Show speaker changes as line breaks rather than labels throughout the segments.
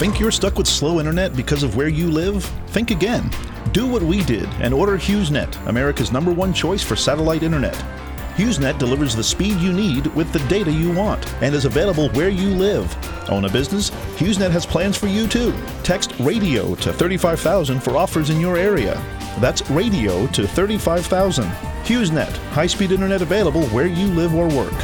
Think you're stuck with slow internet because of where you live? Think again. Do what we did and order HughesNet, America's #1 choice for satellite internet. HughesNet delivers the speed you need with the data you want and is available where you live. Own a business? HughesNet has plans for you too. Text RADIO to 35,000 for offers in your area. That's RADIO to 35,000. HughesNet, high-speed internet available where you live or work.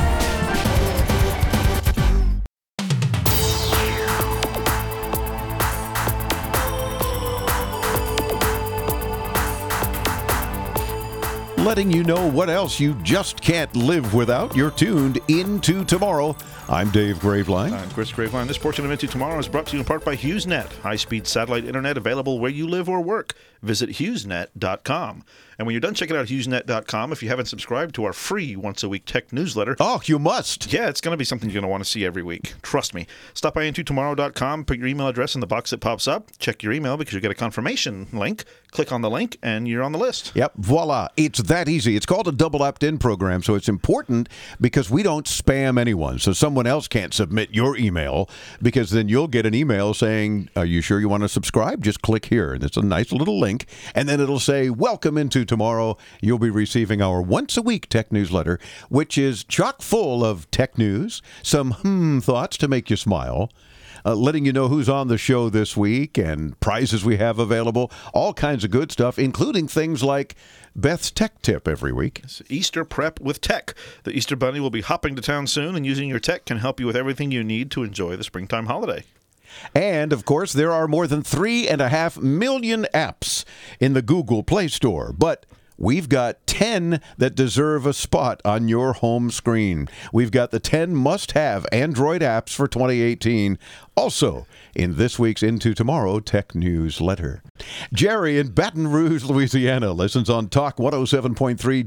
Letting you know what else you just can't live without. You're tuned into Tomorrow. I'm Dave Graveline.
I'm Chris Graveline. This portion of Into Tomorrow is brought to you in part by HughesNet, high-speed satellite internet available where you live or work. Visit HughesNet.com. And when you're done checking out HughesNet.com, if you haven't subscribed to our free once-a-week tech newsletter...
Oh, you must.
Yeah, it's going to be something you're going to want to see every week. Trust me. Stop by IntoTomorrow.com, put your email address in the box that pops up, check your email because you get a confirmation link, click on the link, and you're on the list.
Yep, voila. It's that easy. It's called a double opt-in program, so it's important because we don't spam anyone, so someone else can't submit your email because then you'll get an email saying, are you sure you want to subscribe? Just click here, and it's a nice little link, and then it'll say, welcome into Tomorrow. You'll be receiving our once-a-week tech newsletter, which is chock full of tech news, some thoughts to make you smile, letting you know who's on the show this week and prizes we have available, all kinds of good stuff, including things like Beth's Tech Tip every week.
It's Easter Prep with Tech. The Easter Bunny will be hopping to town soon, and using your tech can help you with everything you need to enjoy the springtime holiday.
And, of course, there are more than 3.5 million apps in the Google Play Store, but we've got 10 that deserve a spot on your home screen. We've got the 10 must-have Android apps for 2018, also in this week's Into Tomorrow Tech Newsletter. Jerry in Baton Rouge, Louisiana, listens on Talk 107.3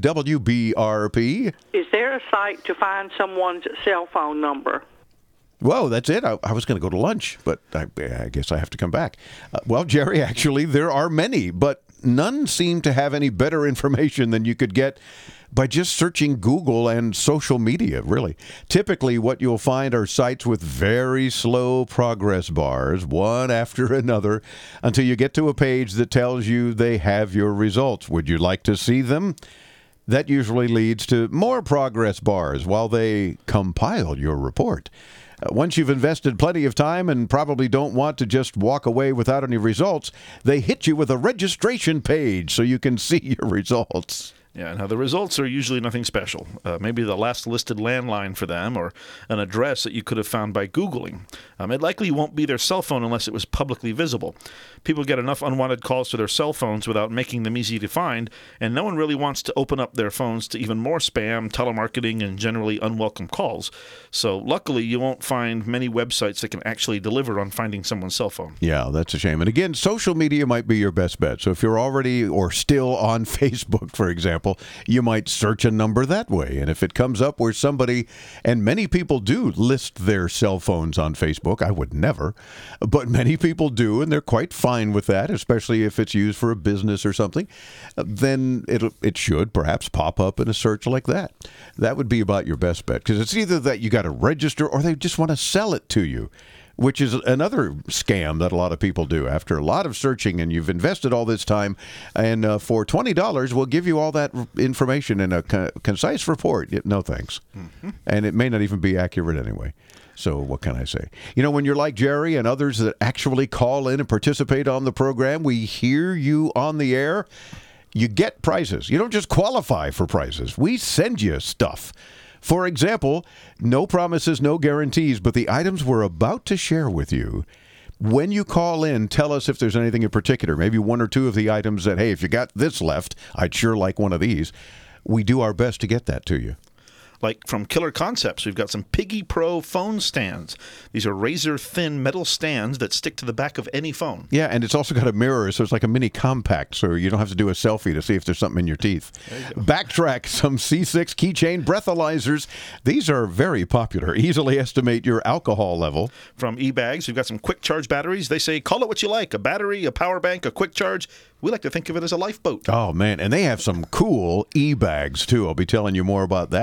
WBRP.
Is there a site to find someone's cell phone number?
Whoa, that's it. I was going to go to lunch, but I guess I have to come back. Well, Jerry, actually, there are many, but none seem to have any better information than you could get by just searching Google and social media, really. Typically, what you'll find are sites with very slow progress bars, one after another, until you get to a page that tells you they have your results. Would you like to see them? That usually leads to more progress bars while they compile your report. Once you've invested plenty of time and probably don't want to just walk away without any results, they hit you with a registration page so you can see your results.
Yeah, now the results are usually nothing special. Maybe the last listed landline for them or an address that you could have found by Googling. It likely won't be their cell phone unless it was publicly visible. People get enough unwanted calls to their cell phones without making them easy to find, and no one really wants to open up their phones to even more spam, telemarketing, and generally unwelcome calls. So luckily, you won't find many websites that can actually deliver on finding someone's cell phone.
Yeah, that's a shame. And again, social media might be your best bet. So if you're already or still on Facebook, for example, you might search a number that way. And if it comes up where somebody, and many people do list their cell phones on Facebook, I would never, but many people do, and they're quite fine with that, especially if it's used for a business or something, then it should perhaps pop up in a search like that. That would be about your best bet, because it's either that you got to register or they just want to sell it to you, which is another scam that a lot of people do. After a lot of searching and you've invested all this time, and for $20, we'll give you all that information in a concise report. No thanks. Mm-hmm. And it may not even be accurate anyway. So what can I say? You know, when you're like Jerry and others that actually call in and participate on the program, we hear you on the air, you get prizes. You don't just qualify for prizes. We send you stuff. For example, no promises, no guarantees, but the items we're about to share with you, when you call in, tell us if there's anything in particular, maybe one or two of the items that, hey, if you got this left, I'd sure like one of these. We do our best to get that to you.
Like from Killer Concepts, we've got some Piggy Pro phone stands. These are razor-thin metal stands that stick to the back of any phone.
Yeah, and it's also got a mirror, so it's like a mini compact, so you don't have to do a selfie to see if there's something in your teeth. Backtrack, some C6 keychain breathalyzers. These are very popular. Easily estimate your alcohol level.
From eBags, we've got some quick charge batteries. They say, call it what you like, a battery, a power bank, a quick charge. We like to think of it as a lifeboat.
Oh, man, and they have some cool e-bags, too. I'll be telling you more about that in the near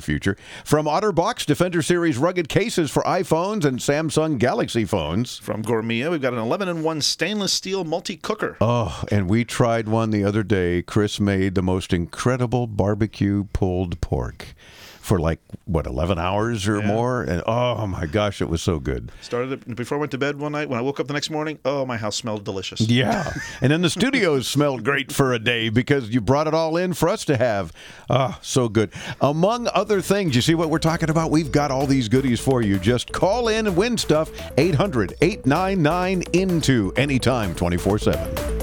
future. From OtterBox, Defender Series rugged cases for iPhones and Samsung Galaxy phones.
From Gourmet, we've got an 11-in-1 stainless steel multi-cooker.
Oh, and we tried one the other day. Chris made the most incredible barbecue pulled pork for 11 hours or more, and oh my gosh, it was so good.
Started it before I went to bed one night. When I woke up the next morning, my house smelled delicious.
Yeah, and then the studios smelled great for a day because you brought it all in for us to have. So good. Among other things, you see what we're talking about? We've got all these goodies for you. Just call in and win stuff. 800-899-INTO anytime, 24/7.